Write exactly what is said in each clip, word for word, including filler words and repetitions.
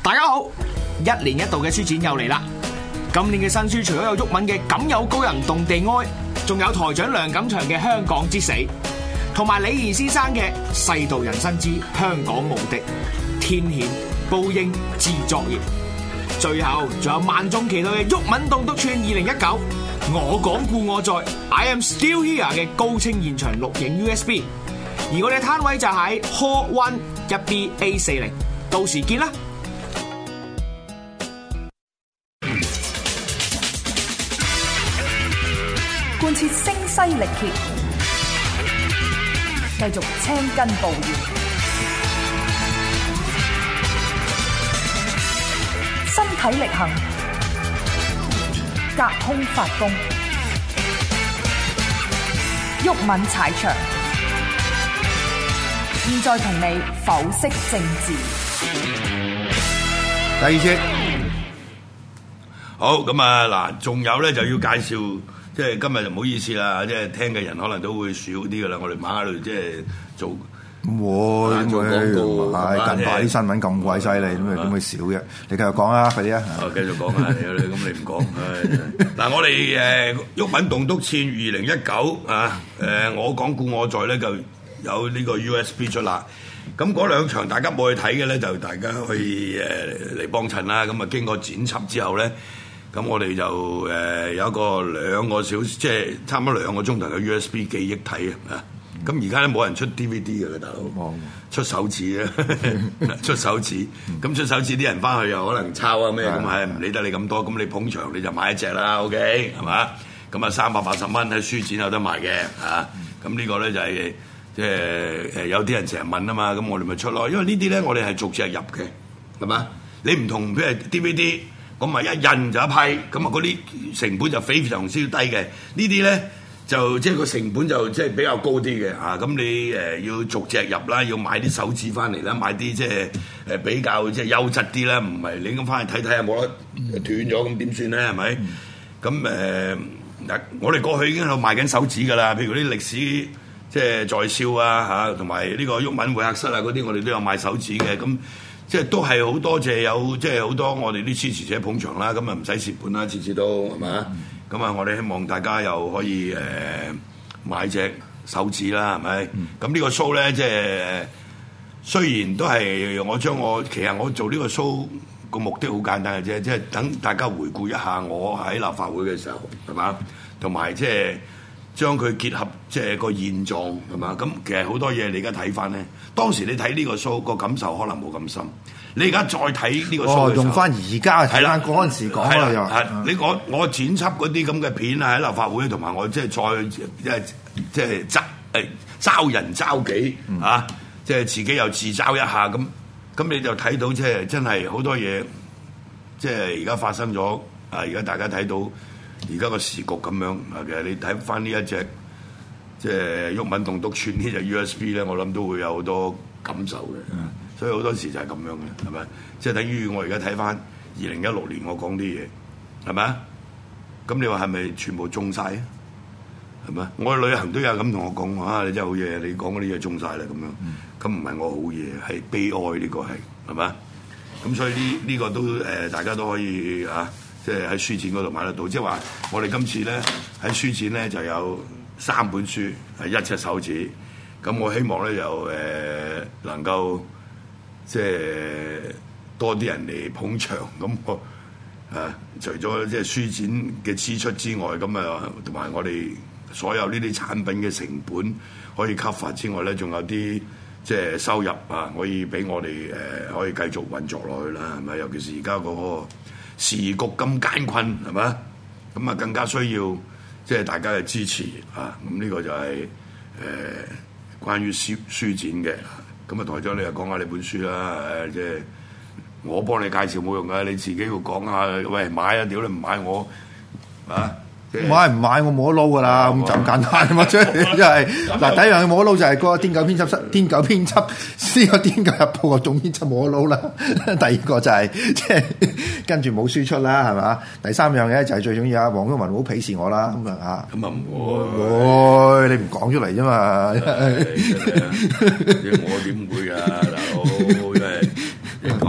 大家好，一年一度嘅書展又嚟啦！今年嘅新書除咗有毓民嘅《敢有高人動地哀》，仲有台長梁錦祥嘅《香港之死》，同埋李怡先生嘅《世道人生之香港無敵》，天譴報應自作孽。最後仲有萬眾期待嘅毓民棟篤串二零一九，我講故我在 ，I am still here 嘅高清現場錄影 U S B， 而我哋攤位就喺 Hall One 一 B A 四零，到時見啦！ 貫徹聲嘶力竭，繼續青筋暴現，身體力行，隔空發功，毓民踩場。現在同你剖析政治。 第二節，好咁啊嗱，仲有咧就要介紹。即係今日就唔好意思啦，即係聽嘅人可能都會少啲噶啦。我哋猛喺度即係做唔會做廣告，係近排啲新聞咁鬼犀利，咁咪點會少嘅？你繼續講啊，快啲啊！ 我繼續講啊，你咁你唔講，嗱我哋誒毓民棟篤串二零一九啊，誒我講故我在咧就有呢個 U S B 出啦。咁嗰兩場大家冇去睇嘅咧，就大家可以誒嚟幫襯啦。咁啊經過剪輯之後咧。咁我哋就誒、呃、有一個兩個小時，即係差唔多兩個鐘頭嘅 U S B 記憶體啊！咁而家咧冇人出 D V D 嘅啦，大佬、嗯、出手指啊，出手指。咁出手指啲人翻去又可能抄啊咩咁，係唔理得你咁多。咁你捧場你就買一隻啦 ，OK 係嘛？咁啊三百八十蚊喺書展有得賣嘅嚇。咁、啊、呢個咧就係即係誒有啲人成日問啊嘛，咁我哋咪出咯。因為呢啲咧我哋係逐隻入嘅，係嘛？你唔同譬如 D V D。咁咪一印就一批，咁啊嗰啲成本就非常之低嘅。呢啲咧就即係個成本就即係比較高啲嘅嚇。咁你誒要逐隻入啦，要買啲手指翻嚟啦，買啲即係誒比較即係優質啲啦，唔係你咁翻去睇睇下冇得斷咗咁點算咧？係咪？咁誒嗱，我哋過去已經喺度賣緊手指㗎啦。譬如啲歷史即係在笑啊嚇，同埋呢個毓民會客室啊嗰啲，我哋都有賣手指嘅咁。即係都係好多謝有即係好多我哋啲支持者捧場啦，咁啊唔使蝕本啦，次次都係嘛？咁啊、嗯、我哋希望大家又可以誒、呃、買隻手指啦，係咪？咁、嗯、呢個 show 咧即係雖然都係我將我其實我做呢個 show 個目的好簡單嘅啫，即係等大家回顧一下我喺立法會嘅時候係嘛，同埋即係將佢結合即係個現狀係嘛？咁其實好多嘢你而家睇翻咧。當時你睇呢個 show 個感受可能冇咁深，你而家再睇呢個 show 哦，用翻而家睇翻嗰陣時講啦又係， 你我我剪輯嗰啲咁嘅片啊喺立法會，同埋我即係再即係即係爭誒嘲人嘲己啊，即係自己又自嘲一下咁，咁你就睇到即係真係好多嘢，即係而家發生咗啊！而家大家睇到而家個時局咁樣啊，其實你睇翻呢一隻。即係毓民棟篤串呢隻 U S B 咧，我諗都會有好多感受嘅，嗯、所以好多時就係咁樣嘅，係咪？即係等於我而家睇翻二零一六年我講啲嘢，係咪啊？咁你話係咪全部中晒啊？係咪？我去旅行都有咁同我講，啊你真係好嘢，你講嗰啲嘢中晒啦咁樣，咁唔係我好嘢，係悲哀呢、呢個係，係咪？咁所以呢呢、呢個都誒、呃，大家都可以啊，即係喺書展嗰度買得到。即係話我哋今次咧喺書展咧就有。三本書係一隻手指，咁我希望咧又誒能夠即係多啲人嚟捧場，咁我啊除咗即係書展嘅支出之外，咁啊同埋我哋所有呢啲產品嘅成本可以 cover 之外咧，仲有啲即係收入啊，可以俾我哋誒、呃、可以繼續運作落去啦，係咪？尤其是而家嗰個時局咁艱困，係咪？咁啊更加需要。即係大家嘅支持啊！咁呢個就係、是、誒、呃、關於書書展嘅。咁啊台長你又講下你本書啦，誒即係我幫你介紹冇用㗎，你自己要講下。喂買啊！屌你唔買我啊！ 買唔買我冇得撈噶啦，咁就咁簡單嘛！即係即係嗱，第一樣嘢冇得撈就係嗰個癲狗編輯室，癲狗編輯呢個癲狗日報個總編輯冇得撈啦。第二個就係即係跟住冇輸出啦，係嘛？第三樣嘢就係最重要啊！黃毓民好鄙視我啦，咁啊嚇，咁啊唔會，你唔講出嚟啫嘛。 我點會啊，大佬？即係咁樣講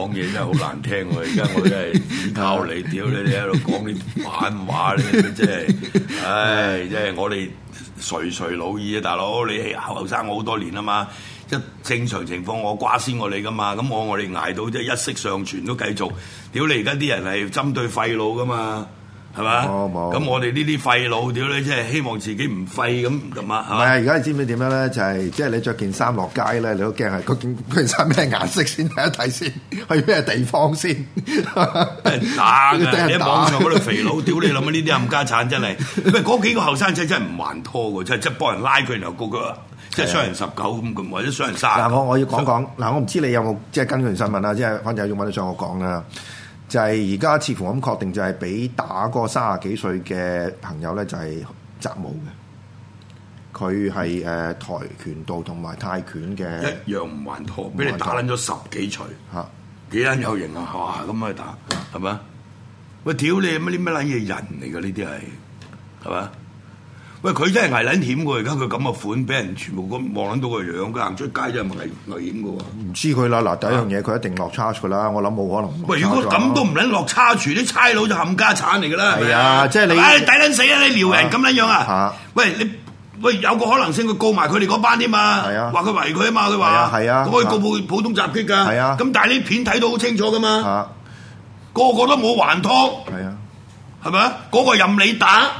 講嘢真係好難聽喎！而家我真係依靠你，屌你！你喺度講啲反話咧，真係，唉，真係我哋垂垂老矣啊，大佬！你係後生我好多年啊嘛，一正常情況我瓜先過你噶嘛，咁我我哋捱到即係一息尚存都繼續，屌你！而家啲人係針對廢老噶嘛。係嘛？咁、哦、我哋呢啲廢佬屌你，即係希望自己唔廢咁咁啊！唔係啊！而家你知唔知點樣咧？就係即係你着件衫落街咧，你都驚係嗰件嗰件衫咩顏色先睇一睇先，去咩地方先？俾人打㗎！你喺網上嗰度肥佬，屌你諗下呢啲冚家產真係，喂嗰幾個後生仔真係唔還拖㗎，即係即係幫人拉佢，然後個個即係傷人十九咁咁，或者傷人卅。嗱我我要講講嗱，我唔知你有冇即係跟住新聞啦，即係反正有要揾得上我講啦。就係而家似乎咁確定，就係俾打嗰三十幾歲嘅朋友咧，就係習武嘅。佢係誒跆拳道同埋泰拳嘅，一樣唔還拖，俾你打撚咗十幾錘嚇，幾撚有型啊！哇，咁去打係咪？喂，屌你乜啲乜撚嘢人嚟㗎？呢啲係係嘛？喂，佢真係危撚險喎！而家佢咁嘅款，俾人全部咁望撚到個樣，佢行出街真係危危險嘅喎。唔知佢啦，嗱第一樣嘢佢一定落差㗎啦，我諗冇可能。喂，如果咁都唔撚落差廚，啲差佬就冚家產嚟㗎啦。係啊，即係你，唉，抵撚死啊！你撩人咁撚樣啊？喂，你喂有個可能性，佢告埋佢哋嗰班添嘛？係啊，話佢圍佢啊嘛，佢話係啊，可以告普普通襲擊㗎。係啊，咁但係呢片睇到好清楚㗎嘛。個個都冇還拖。係啊，係咪啊？嗰個任你打。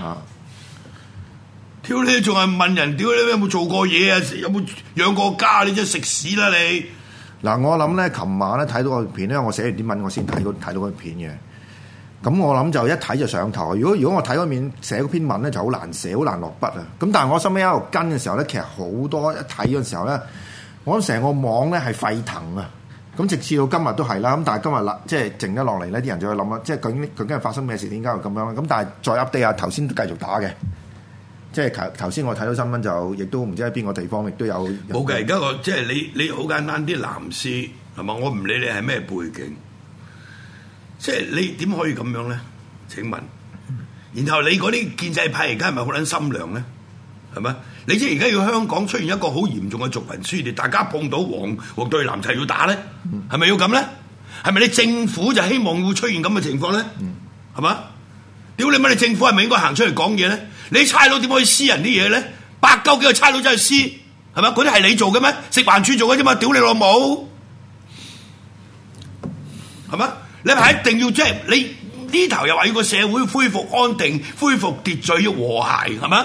屌你仲係問人？屌你有冇做過嘢啊？有冇養過家？你真係食屎啦你！嗱，我諗咧，琴晚咧睇到個片咧，我寫完啲文我先睇到睇到個片嘅。咁我諗就一睇就上頭。如果如果我睇嗰面寫嗰篇文咧，就好難寫，好難落筆啊。咁但係我心尾喺度跟嘅時候咧，其實好多一睇嗰陣時候咧，我諗成個網咧係沸騰啊！咁直至到今日都係啦。咁但係今日啦，即係靜咗落嚟咧，啲人就去諗啦，即係究竟究竟係發生咩事？點解會咁樣？咁但係再 update 下，頭先都繼續打嘅。即係頭頭先我睇到新聞就，亦都唔知喺邊個地方，亦都有冇嘅。而家個即係你你好簡單啲藍絲係嘛？我唔理你係咩背景，即係你點可以咁樣咧？請問，然後你嗰啲建制派而家係咪好撚心涼咧？係咪？你知而家要香港出現一個好嚴重嘅族群撕裂，大家碰到黃黃對藍齊要打咧，係咪要咁咧？係咪你政府就希望會出現咁嘅情況咧？係嘛？屌你乜！你政府係咪應該行出嚟講嘢咧？你差佬點可以撕人啲嘢咧？百鳩幾個差佬真係撕，係咪？嗰啲係你做嘅咩？食環署做嘅啫嘛！屌你老母，係咪？你係一定要即係你呢頭又話要個社會恢復安定、恢復秩序、要和諧，係咪？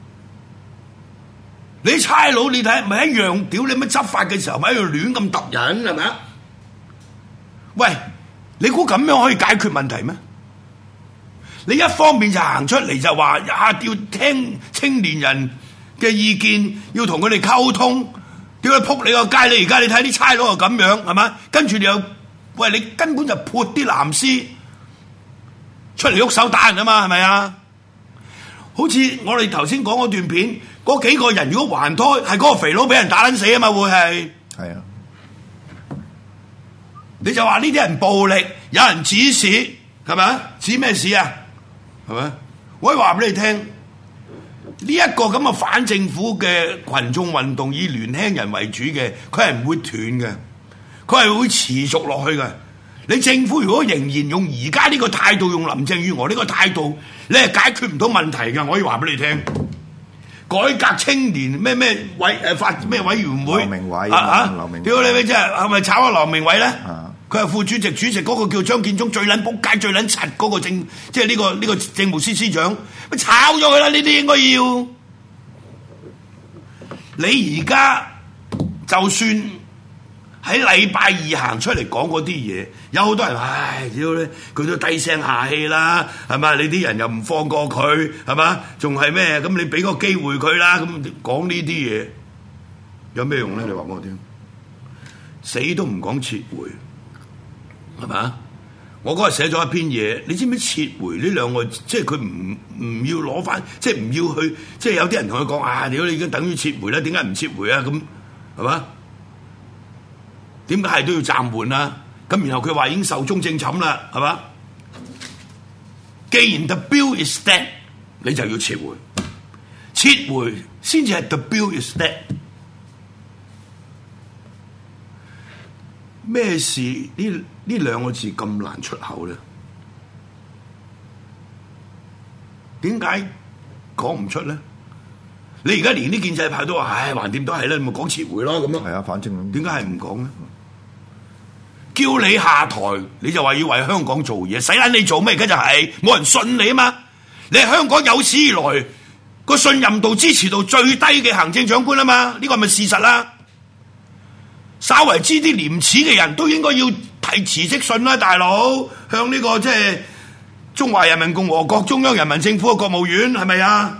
你差佬你睇咪一樣？屌你乜執法嘅時候咪一樣亂咁揼人，係咪啊？喂，你估咁樣可以解決問題咩？你一方面就行出嚟就話啊，要聽青年人嘅意見，要同佢哋溝通，屌你撲你個街！你而家你睇啲差佬又咁樣係嘛？跟住你又喂，你根本就潑啲藍絲出嚟喐手打人啊嘛，係咪啊？好似我哋頭先講嗰段片，嗰幾個人如果還拖，係嗰個肥佬俾人打撚死啊嘛，會係係啊？你就話呢啲人暴力，有人指使，係咪啊？指咩事啊？係咪？我可以話俾你聽，呢、這、一個咁嘅反政府嘅群眾運動，以年輕人為主嘅，佢係唔會斷嘅，佢係會持續落去嘅。你政府如果仍然用而家呢個態度，用林鄭月娥呢個態度，你係解決唔到問題嘅。我可以話俾你聽，改革青年咩咩委誒法咩委員會，劉明偉啊嚇，劉明偉，屌你咪真係係咪炒阿劉明偉咧？啊佢係副主席，主席嗰個叫張建宗，最撚仆街、最撚柒嗰個政，即係呢個呢個政務司司長，咪炒咗佢啦！呢啲應該要。你而家就算喺禮拜二行出嚟講嗰啲嘢，有好多人唉，屌你，佢都低聲下氣啦，係嘛？你啲人又唔放過佢，係嘛？仲係咩？咁你俾個機會佢啦，咁講呢啲嘢有咩用咧？你話俾我聽，死都唔講撤回。係嘛？我嗰日寫咗一篇嘢，你知唔知撤回呢兩個？即係佢唔唔要攞翻，即係唔要去，即係有啲人同佢講啊！屌你已經等於撤回啦，點解唔撤回啊？咁係嘛？點解係都要暫緩啊？咁然後佢話已經壽終正寢啦，係嘛？既然 the bill is dead，你就要撤回，撤回先至係 the bill is dead。咩事？呢呢兩個字咁難出口咧？點解講唔出咧？你而家連啲建制派都話，唉，橫掂都係啦，你咪講撤回咯咁樣。 係啊，反正點解係唔講咧？叫你下台，你就話要為香港做嘢，使撚你做咩？而家就係、是、冇人信你啊嘛！你係香港有史以來個信任度、支持度最低嘅行政長官啊嘛！呢個係咪事實啦？稍為知啲廉恥嘅人都應該要提辭職信啦，大佬向呢、這個即係中華人民共和國中央人民政府嘅國務院係咪啊？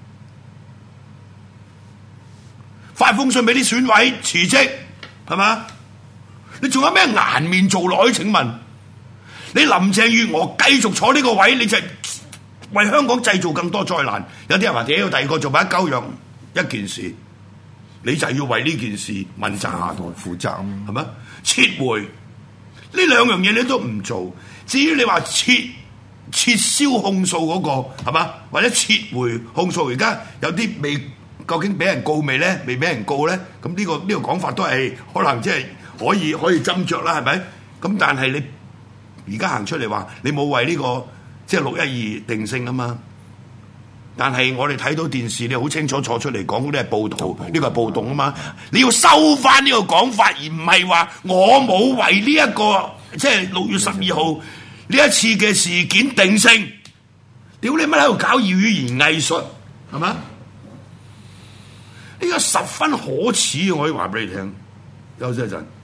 發封信俾啲選委辭職係嘛？你仲有咩顏面做落去？請問你林鄭月娥繼續坐呢個位，你就係為香港製造更多災難。有啲人話屌，第二個做埋一鳩樣一件事，你就要為呢件事問責下台負責， 係咪？撤回呢兩樣嘢你都唔做，至於你話撤撤銷控訴嗰個係嘛，或者撤回控訴，而家有啲未究竟俾人告未咧？未俾人告咧？咁呢個呢個講法都係可能即係可以可以斟酌啦，係咪？咁但係你而家行出嚟話你冇為呢個即係六一二定性啊嘛？但係我哋睇到電視，你好清楚坐出嚟講嗰啲係暴徒，呢個係暴動啊嘛！你要收翻呢個講法，而唔係話我冇為呢一個即係六月十二號呢一次嘅事件定性。屌你乜喺度搞語言藝術係嘛？呢個十分可恥，我可以話俾你聽。休息一陣。